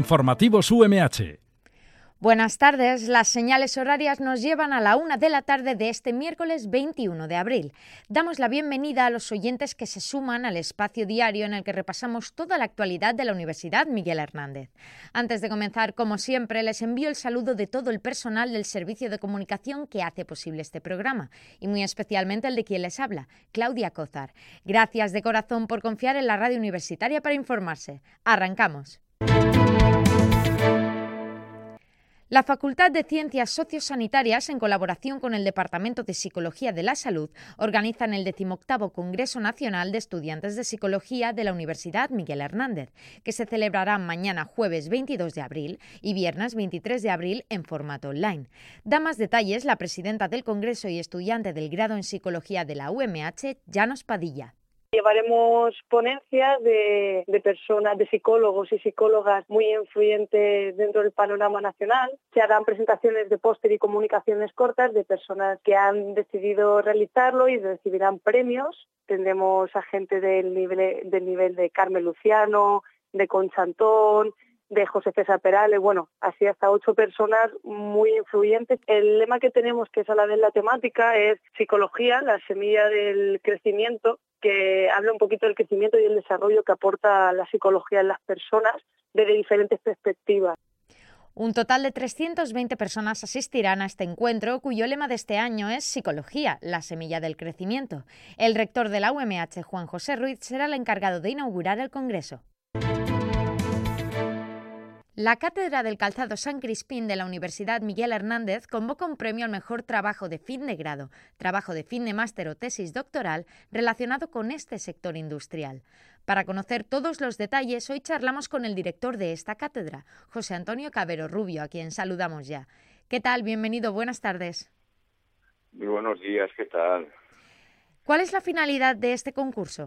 Informativos UMH. Buenas tardes, las señales horarias nos llevan a la 1 de la tarde de este miércoles 21 de abril. Damos la bienvenida a los oyentes que se suman al espacio diario en el que repasamos toda la actualidad de la Universidad Miguel Hernández. Antes de comenzar, como siempre, les envío el saludo de todo el personal del servicio de comunicación que hace posible este programa, y muy especialmente el de quien les habla, Claudia Cózar. Gracias de corazón por confiar en la radio universitaria para informarse. Arrancamos. La Facultad de Ciencias Sociosanitarias, en colaboración con el Departamento de Psicología de la Salud, organizan el 18º Congreso Nacional de Estudiantes de Psicología de la Universidad Miguel Hernández, que se celebrará mañana jueves 22 de abril y viernes 23 de abril en formato online. Da más detalles la presidenta del Congreso y estudiante del grado en Psicología de la UMH, Llanos Padilla. Llevaremos ponencias de personas, de psicólogos y psicólogas muy influyentes dentro del panorama nacional. Se harán presentaciones de póster y comunicaciones cortas de personas que han decidido realizarlo y recibirán premios. Tendremos a gente del nivel de Carmen Luciano, de Concha Antón, de José César Perales, así hasta 8 personas muy influyentes. El lema que tenemos, que es a la vez la temática, es Psicología, la semilla del crecimiento, que habla un poquito del crecimiento y el desarrollo que aporta la psicología en las personas desde diferentes perspectivas. Un total de 320 personas asistirán a este encuentro, cuyo lema de este año es Psicología, la semilla del crecimiento. El rector de la UMH, Juan José Ruiz, será el encargado de inaugurar el congreso. La Cátedra del Calzado San Crispín de la Universidad Miguel Hernández convoca un premio al mejor trabajo de fin de grado, trabajo de fin de máster o tesis doctoral relacionado con este sector industrial. Para conocer todos los detalles, hoy charlamos con el director de esta cátedra, José Antonio Cabero Rubio, a quien saludamos ya. ¿Qué tal? Bienvenido, buenas tardes. Muy buenos días, ¿qué tal? ¿Cuál es la finalidad de este concurso?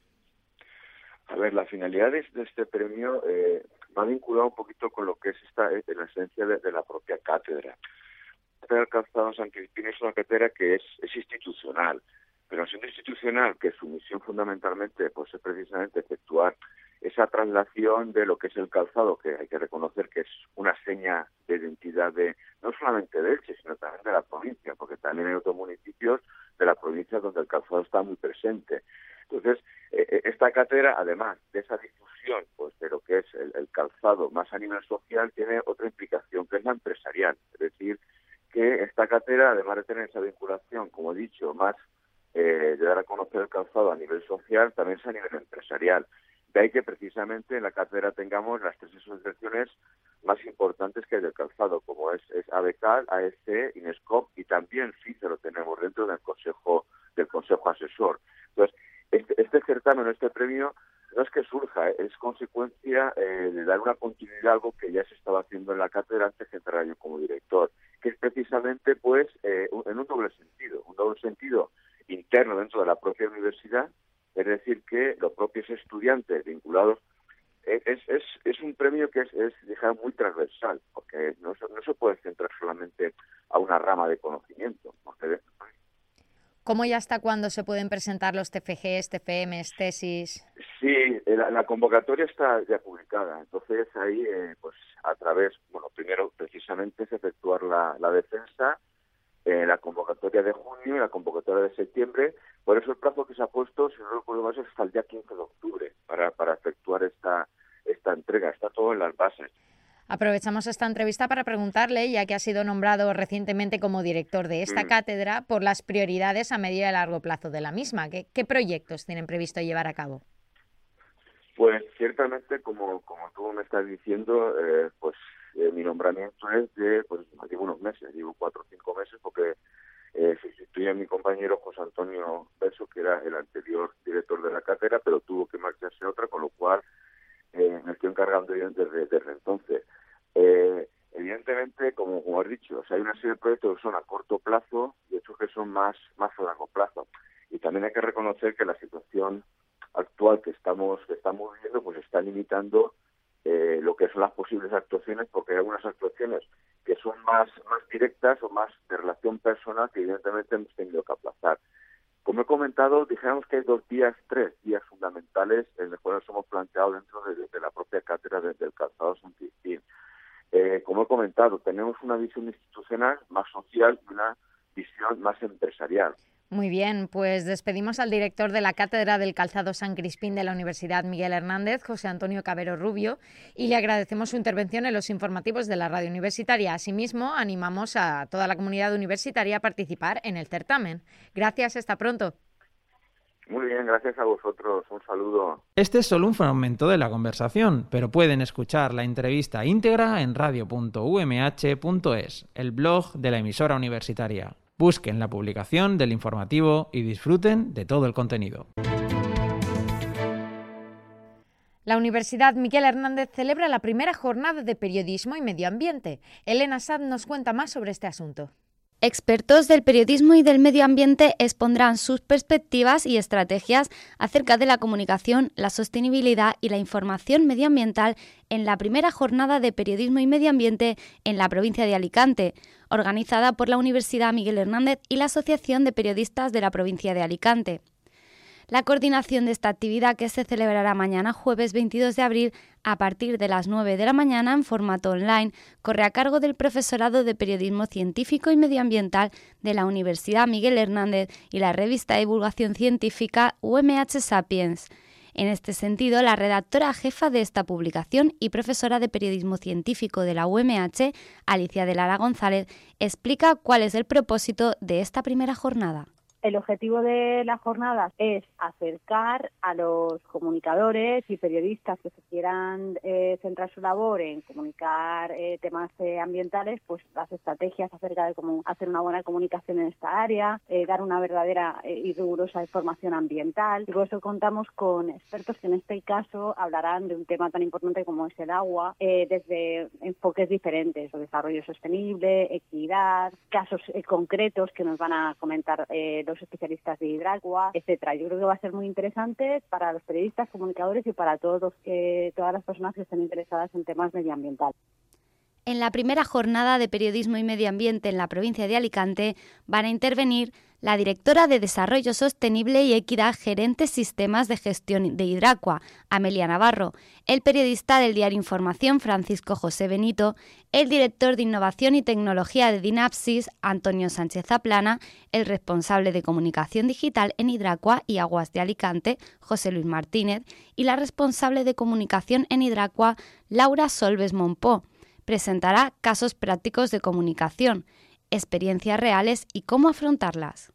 A ver, la finalidad de este premio va vinculado un poquito con lo que es la esencia de la propia cátedra. La Cátedra del Calzado San Crispín es una cátedra que es institucional, pero siendo institucional, que su misión fundamentalmente pues es precisamente efectuar esa traslación de lo que es el calzado, que hay que reconocer que es una seña de identidad no solamente de Elche, sino también de la provincia, porque también hay otros municipios de la provincia donde el calzado está muy presente. Entonces, esta cátedra, además de esa difusión pues de lo que es el calzado más a nivel social, tiene otra implicación, que es la empresarial. Es decir, que esta cátedra, además de tener esa vinculación, como he dicho, más de dar a conocer el calzado a nivel social, también es a nivel empresarial. De ahí que precisamente en la cátedra tengamos las 3 asociaciones más importantes que hay del calzado, como es ABECAL, AEC, INESCOP y también FICE lo tenemos dentro del consejo asesor. Entonces, este certamen, este premio, no es que surja, es consecuencia de dar una continuidad a algo que ya se estaba haciendo en la cátedra antes de entrar yo como director, que es precisamente pues en un doble sentido interno dentro de la propia universidad, es decir, que los propios estudiantes vinculados, es un premio que es digamos, muy transversal, porque no se puede centrar solamente a una rama de conocimiento, porque ¿Cómo y hasta cuándo se pueden presentar los TFGs, TFMs, tesis? Sí, la convocatoria está ya publicada. Entonces ahí, pues a través, primero precisamente es efectuar la defensa, la convocatoria de junio y la convocatoria de septiembre. Por eso el plazo que se ha puesto, si no recuerdo mal, es hasta el día 15 de octubre para efectuar esta entrega. Está todo en las bases. Aprovechamos esta entrevista para preguntarle, ya que ha sido nombrado recientemente como director de esta cátedra, por las prioridades a medio y a largo plazo de la misma. ¿Qué proyectos tienen previsto llevar a cabo? Pues ciertamente, como tú me estás diciendo, mi nombramiento es llevo unos meses, llevo 4 o 5 meses, porque sustituí a mi compañero José Antonio Verso, que era el anterior director de la cátedra, pero tuvo que marcharse a otra, con lo cual me estoy encargando yo desde entonces. Evidentemente, como has dicho, hay una serie de proyectos que son a corto plazo y otros que son más a largo plazo. Y también hay que reconocer que la situación actual que estamos viviendo pues está limitando lo que son las posibles actuaciones, porque hay algunas actuaciones que son más directas o más de relación personal que evidentemente hemos tenido que aplazar. Como he comentado, dijéramos que hay 3 días fundamentales en los cuales hemos planteado dentro de la propia cátedra del calzado San Crispín. Como he comentado, tenemos una visión institucional más social y una visión más empresarial. Muy bien, pues despedimos al director de la Cátedra del Calzado San Crispín de la Universidad Miguel Hernández, José Antonio Cabero Rubio, y le agradecemos su intervención en los informativos de la radio universitaria. Asimismo, animamos a toda la comunidad universitaria a participar en el certamen. Gracias, hasta pronto. Muy bien, gracias a vosotros. Un saludo. Este es solo un fragmento de la conversación, pero pueden escuchar la entrevista íntegra en radio.umh.es, el blog de la emisora universitaria. Busquen la publicación del informativo y disfruten de todo el contenido. La Universidad Miguel Hernández celebra la primera jornada de periodismo y medio ambiente. Elena Sad nos cuenta más sobre este asunto. Expertos del periodismo y del medio ambiente expondrán sus perspectivas y estrategias acerca de la comunicación, la sostenibilidad y la información medioambiental en la primera jornada de periodismo y medio ambiente en la provincia de Alicante, organizada por la Universidad Miguel Hernández y la Asociación de Periodistas de la provincia de Alicante. La coordinación de esta actividad, que se celebrará mañana jueves 22 de abril a partir de las 9 de la mañana en formato online, corre a cargo del Profesorado de Periodismo Científico y Medioambiental de la Universidad Miguel Hernández y la revista de divulgación científica UMH Sapiens. En este sentido, la redactora jefa de esta publicación y profesora de Periodismo Científico de la UMH, Alicia de Lara González, explica cuál es el propósito de esta primera jornada. El objetivo de la jornada es acercar a los comunicadores y periodistas que se quieran centrar su labor en comunicar temas ambientales, pues las estrategias acerca de cómo hacer una buena comunicación en esta área, dar una verdadera y rigurosa información ambiental. Y por eso contamos con expertos que en este caso hablarán de un tema tan importante como es el agua, desde enfoques diferentes, o desarrollo sostenible, equidad, casos concretos que nos van a comentar los especialistas de Hidracua, etcétera. Yo creo que va a ser muy interesante para los periodistas, comunicadores y para todas las personas que estén interesadas en temas medioambientales. En la primera jornada de periodismo y medio ambiente en la provincia de Alicante van a intervenir la directora de Desarrollo Sostenible y Equidad, gerente Sistemas de Gestión de Hidracua, Amelia Navarro, el periodista del diario Información, Francisco José Benito, el director de Innovación y Tecnología de Dinapsis, Antonio Sánchez Zaplana, el responsable de Comunicación Digital en Hidracua y Aguas de Alicante, José Luis Martínez, y la responsable de Comunicación en Hidracua, Laura Solves Monpó. Presentará casos prácticos de comunicación, experiencias reales y cómo afrontarlas.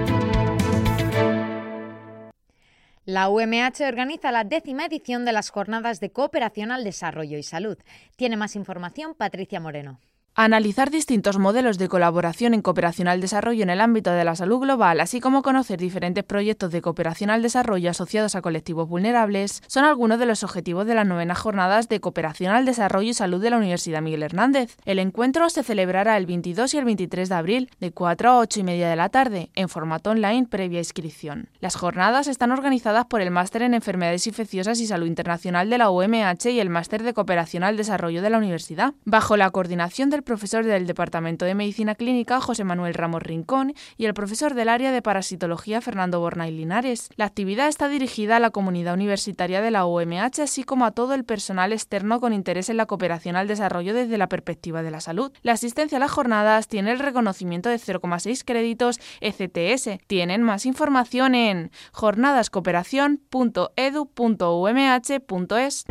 La UMH organiza la 10ª edición de las Jornadas de Cooperación al Desarrollo y Salud. Tiene más información Patricia Moreno. Analizar distintos modelos de colaboración en cooperación al desarrollo en el ámbito de la salud global, así como conocer diferentes proyectos de cooperación al desarrollo asociados a colectivos vulnerables, son algunos de los objetivos de las 9ª Jornadas de Cooperación al Desarrollo y Salud de la Universidad Miguel Hernández. El encuentro se celebrará el 22 y el 23 de abril, de 4 a 8 y media de la tarde, en formato online previa inscripción. Las jornadas están organizadas por el Máster en Enfermedades Infecciosas y Salud Internacional de la UMH y el Máster de Cooperación al Desarrollo de la Universidad, bajo la coordinación del profesor del Departamento de Medicina Clínica José Manuel Ramos Rincón y el profesor del área de Parasitología Fernando Bornay Linares. La actividad está dirigida a la comunidad universitaria de la UMH, así como a todo el personal externo con interés en la cooperación al desarrollo desde la perspectiva de la salud. La asistencia a las jornadas tiene el reconocimiento de 0,6 créditos ECTS. Tienen más información en jornadascooperación.edu.umh.es.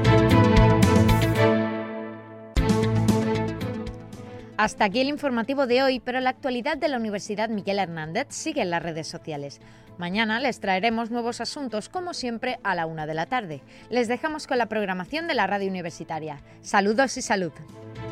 Hasta aquí el informativo de hoy, pero la actualidad de la Universidad Miguel Hernández sigue en las redes sociales. Mañana les traeremos nuevos asuntos, como siempre, a la 1 de la tarde. Les dejamos con la programación de la radio universitaria. Saludos y salud.